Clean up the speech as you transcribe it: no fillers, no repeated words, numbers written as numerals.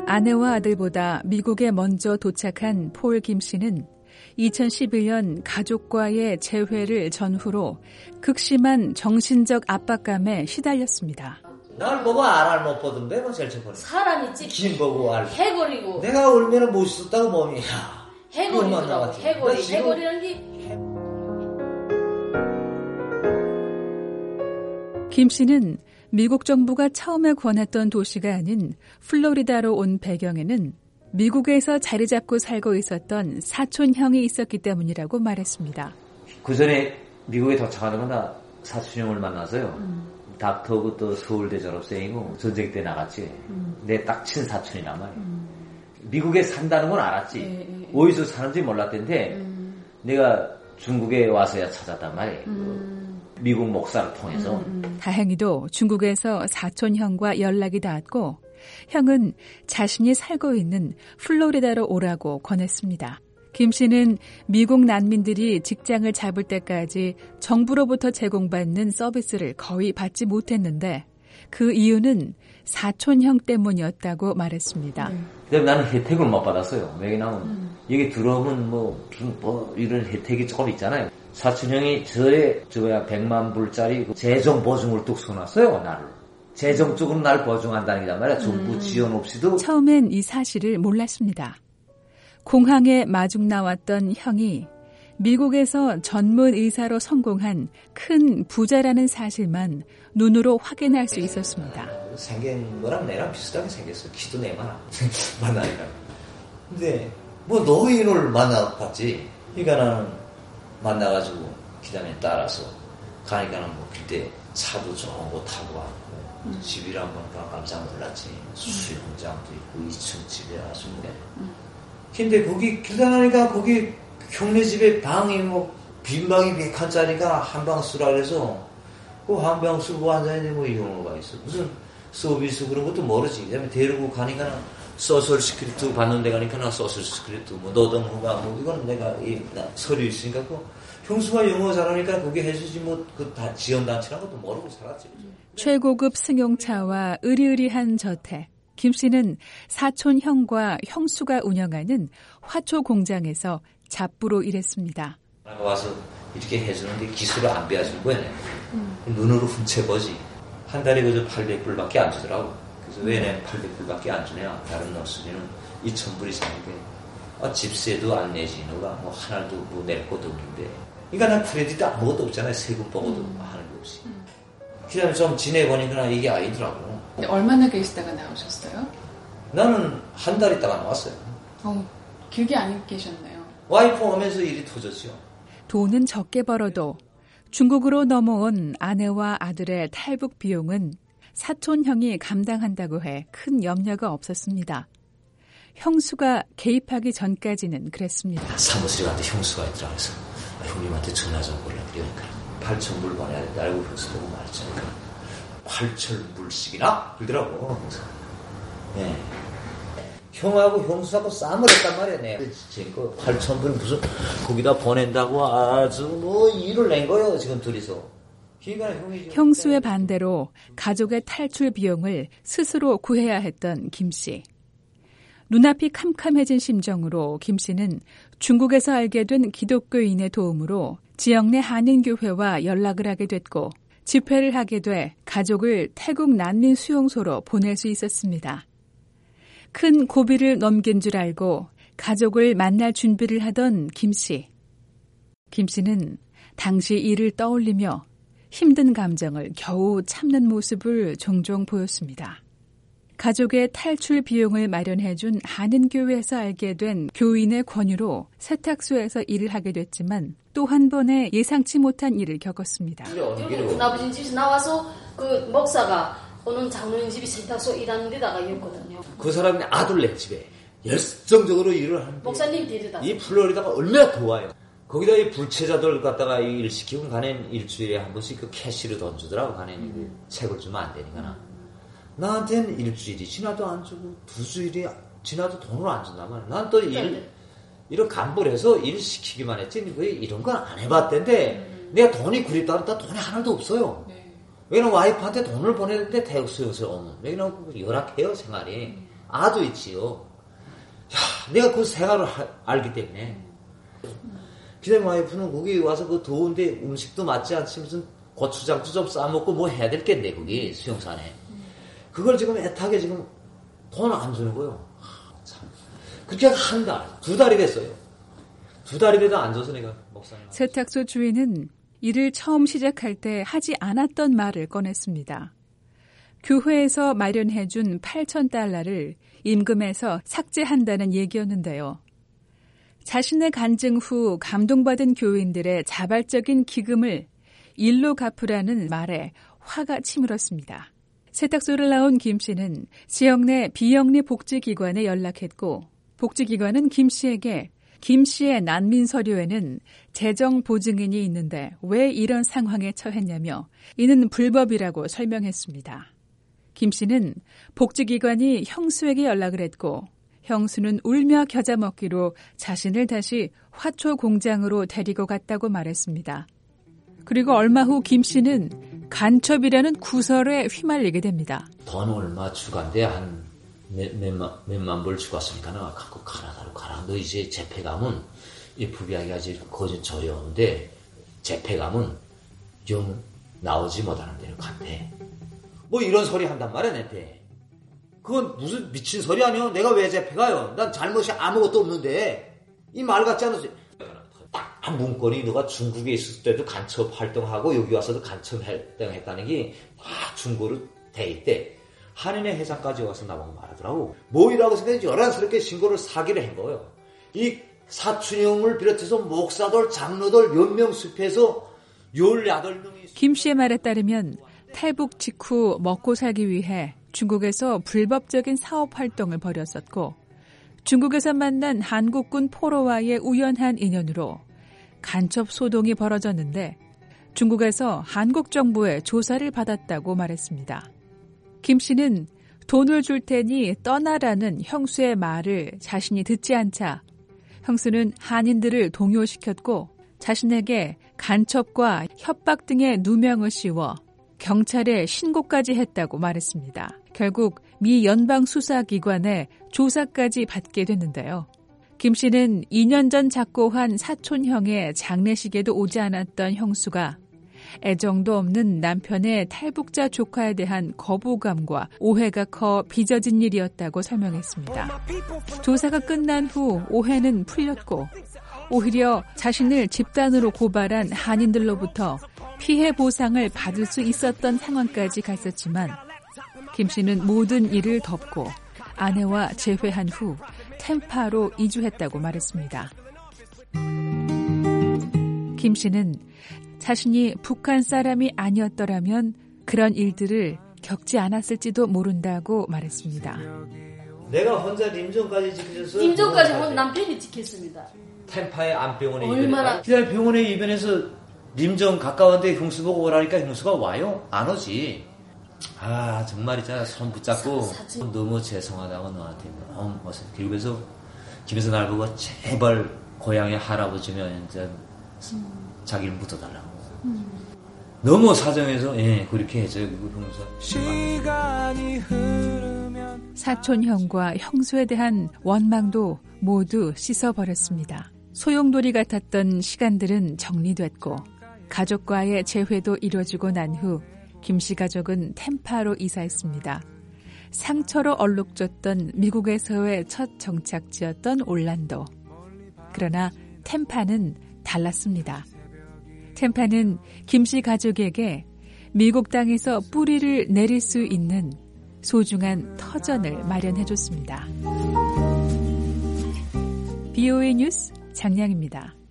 아내와 아들보다 미국에 먼저 도착한 폴 김 씨는 2011년 가족과의 재회를 전후로 극심한 정신적 압박감에 시달렸습니다. 날 보고 알 못 보던데 뭐 제일 처음에 사람이 찝 김 보고 알 해거리고 내가 울면은 멋있었다고 몸이 해거리더라고. 해거리는 게 김 씨는 미국 정부가 처음에 권했던 도시가 아닌 플로리다로 온 배경에는 미국에서 자리 잡고 살고 있었던 사촌형이 있었기 때문이라고 말했습니다. 그 전에 미국에 도착하는 건 사촌형을 만나서요. 닥터고 또 서울대 졸업생이고 전쟁 때 나갔지. 내 딱 친사촌이란 말이야. 미국에 산다는 건 알았지. 어디서 사는지 몰랐던데 내가 중국에 와서야 찾았단 말이에요. 미국 목사를 통해서. 다행히도 중국에서 사촌형과 연락이 닿았고 형은 자신이 살고 있는 플로리다로 오라고 권했습니다. 김 씨는 미국 난민들이 직장을 잡을 때까지 정부로부터 제공받는 서비스를 거의 받지 못했는데 그 이유는 사촌형 때문이었다고 말했습니다. 근데 나는 혜택을 못 받았어요. 왜냐면 여기 들어오면 뭐 이런 혜택이 조금 있잖아요. 사촌형이 저야 100만 불짜리 재정 보증을 뚝 써놨어요, 나를. 재정적으로 날 보증한다는 게 말이야. 정부 지원 없이도. 처음엔 이 사실을 몰랐습니다. 공항에 마중 나왔던 형이 미국에서 전문 의사로 성공한 큰 부자라는 사실만 눈으로 확인할 수 있었습니다. 생긴 거랑 내랑 비슷하게 생겼어. 키도 내만 만나니까. 근데 뭐 노인을 만나봤지. 그러니까 나는 만나가지고 기다림에 따라서 가니까는 뭐 그때 차도 좋은 거 타고 왔고 집이란 보니까 깜짝 놀랐지. 수영장도 있고 2층 집에 아주 뭐. 근데 거기 길 나가니까 거기 형네 집에 방이 뭐 빈방이 100칸짜리가 한 방 쓰라 그래서 그 한 방 쓰고 앉아있는데 뭐 이런 거가 있어. 무슨 서비스 그런 것도 모르지. 그다음에 데리고 가니까는 소셜 시큐리티 받는 데 가니까 소셜 시큐리티 뭐 노동후가 뭐 이건 내가 서류 있으니까 그 형수가 영어 잘하니까 그게 해주지 뭐 그 다 지원단체란 것도 모르고 살았지. 최고급 승용차와 으리으리한 저택. 김 씨는 사촌 형과 형수가 운영하는 화초 공장에서 잡부로 일했습니다. 와서 이렇게 해주는데 기술을 안 배워줄 거야. 눈으로 훔쳐보지. 한 달에 그저 800불밖에 안 주더라고. 그래서 왜 내는 800불밖에 안 주냐. 다른 너스들은 2,000불 이상인데 집세도 안 내지. 너가 뭐 하나도 뭐 낼 것도 없는데. 그러니까 난 크레딧도 아무것도 없잖아요. 세금 보고도 하는 게 없이. 그다음에 좀 지내보니까 이게 아니더라고. 근데 얼마나 계시다가 나오셨어요? 나는 한 달 있다가 나왔어요. 길게 안 계셨나요? 와이프 오면서 일이 터졌죠. 돈은 적게 벌어도 중국으로 넘어온 아내와 아들의 탈북 비용은 사촌 형이 감당한다고 해 큰 염려가 없었습니다. 형수가 개입하기 전까지는 그랬습니다. 사무실에 갔는데 형수가 있더라. 그래서 형님한테 전화 좀 보려고 그러니까 8,000불 보내야 된다. 알고 형수 보고 말했잖아요. 8,000불씩이나? 그러더라고. 그래서 네. 형하고 형수하고 싸움을 했단 말이야. 내가 8,000불 무슨 거기다 보낸다고 아주 뭐 일을 낸 거예요. 지금 둘이서. 형수의 반대로 가족의 탈출 비용을 스스로 구해야 했던 김 씨. 눈앞이 캄캄해진 심정으로 김 씨는 중국에서 알게 된 기독교인의 도움으로 지역 내 한인교회와 연락을 하게 됐고 집회를 하게 돼 가족을 태국 난민 수용소로 보낼 수 있었습니다. 큰 고비를 넘긴 줄 알고 가족을 만날 준비를 하던 김 씨. 김 씨는 당시 일을 떠올리며 힘든 감정을 겨우 참는 모습을 종종 보였습니다. 가족의 탈출 비용을 마련해준 한인교회에서 알게 된 교인의 권유로 세탁소에서 일을 하게 됐지만 또 한 번의 예상치 못한 일을 겪었습니다. 아버지 집에서 나와서 그 목사가 오는 장로님 집이 세탁소 일하는 데다가 있거든요. 그 사람이 아들네 집에 열정적으로 일을 하는데 목사님 데려다 이 플로리다가 얼마나 더워요. 거기다 이 불체자들 갖다가 일 시키고 가는 일주일에 한 번씩 그 캐시를 던지더라고. 가는 그 책을 주면 안 되니까. 나한테는 일주일이 지나도 안 주고 2주일이 지나도 돈을 안 준단 말이야. 난 또 이런 간부를 해서 일 시키기만 했지 왜 이런 건 안 해봤던데 내가 돈이 그립다 그랬다 돈이 하나도 없어요. 왜냐면 와이프한테 돈을 보내는데 태국 수용소에 오면 왜냐면 열악해요 생활이. 아도 있지요. 야, 내가 그 생활을 알기 때문에. 기다림 와이프는 거기 와서 그 더운데 음식도 맞지 않지 무슨 고추장도 좀 싸먹고 뭐 해야 될 겠네 거기 수용산에. 그걸 지금 애타게 지금 돈 안 주는 거예요. 참. 그렇게 한 달, 2달이 됐어요. 2달이 돼도 안 줘서 내가 목사님. 세탁소 주인은 일을 처음 시작할 때 하지 않았던 말을 꺼냈습니다. 교회에서 마련해준 $8,000를 임금에서 삭제한다는 얘기였는데요. 자신의 간증 후 감동받은 교인들의 자발적인 기금을 일로 갚으라는 말에 화가 치밀었습니다. 세탁소를 나온 김 씨는 지역 내 비영리 복지기관에 연락했고 복지기관은 김 씨에게 김 씨의 난민 서류에는 재정 보증인이 있는데 왜 이런 상황에 처했냐며 이는 불법이라고 설명했습니다. 김 씨는 복지기관이 형수에게 연락을 했고 형수는 울며 겨자 먹기로 자신을 다시 화초 공장으로 데리고 갔다고 말했습니다. 그리고 얼마 후 김 씨는 간첩이라는 구설에 휘말리게 됩니다. 돈 얼마 주간데 한 몇만 불 주갔으니까 내가 갖고 가라다로 가라. 너 이제 재패 가면 이 부비하기가 아직 거진 저려운데 재패 가면 영 나오지 못하는 데로 간대. 뭐 이런 소리 한단 말이야 내한테. 그건 무슨 미친 소리 아니야? 내가 왜 재패 가요? 난 잘못이 아무것도 없는데 이 말 같지 않으세요? 딱 한 문건이 너가 중국에 있을 때도 간첩 활동하고 여기 와서도 간첩 활동했다는 게 다 중고로 돼 있대. 한인의 회장까지 와서 나보고 말하더라고. 뭐이라고 생각해 11스럽게 신고를 사기를 한 거예요. 이 사춘형을 비롯해서 목사들, 장로들 몇 명 숲에서 18명이... 김 씨의 말에 따르면 탈북 직후 먹고 살기 위해 중국에서 불법적인 사업 활동을 벌였었고 중국에서 만난 한국군 포로와의 우연한 인연으로 간첩 소동이 벌어졌는데 중국에서 한국 정부의 조사를 받았다고 말했습니다. 김 씨는 돈을 줄 테니 떠나라는 형수의 말을 자신이 듣지 않자 형수는 한인들을 동요시켰고 자신에게 간첩과 협박 등의 누명을 씌워 경찰에 신고까지 했다고 말했습니다. 결국 미 연방수사기관에 조사까지 받게 됐는데요. 김 씨는 2년 전 작고한 사촌형의 장례식에도 오지 않았던 형수가 애정도 없는 남편의 탈북자 조카에 대한 거부감과 오해가 커 빚어진 일이었다고 설명했습니다. 조사가 끝난 후 오해는 풀렸고 오히려 자신을 집단으로 고발한 한인들로부터 피해 보상을 받을 수 있었던 상황까지 갔었지만 김 씨는 모든 일을 덮고 아내와 재회한 후 템파로 이주했다고 말했습니다. 김 씨는 자신이 북한 사람이 아니었더라면 그런 일들을 겪지 않았을지도 모른다고 말했습니다. 내가 혼자 림정까지 지켜줘서 림정까지 남편이 지켰습니다. 템파의 안병원에 얼마나 기다려 병원에 입원해서 림정 가까운데 형수 보고 오라니까 형수가 와요? 안 오지. 아 정말이잖아. 손 붙잡고 너무 죄송하다고 너한테 너무 그래서 집에서 날 보고 제발 고향의 할아버지면 이제 자기를 묻어달라고. 너무 사정해서 그렇게 해줘요. 시간이 흐르면 사촌형과 형수에 대한 원망도 모두 씻어버렸습니다. 소용돌이 같았던 시간들은 정리됐고 가족과의 재회도 이뤄지고 난 후 김씨 가족은 템파로 이사했습니다. 상처로 얼룩졌던 미국에서의 첫 정착지였던 올란도. 그러나 템파는 달랐습니다. 템파는 김씨 가족에게 미국 땅에서 뿌리를 내릴 수 있는 소중한 터전을 마련해줬습니다. BOA 뉴스 장량입니다.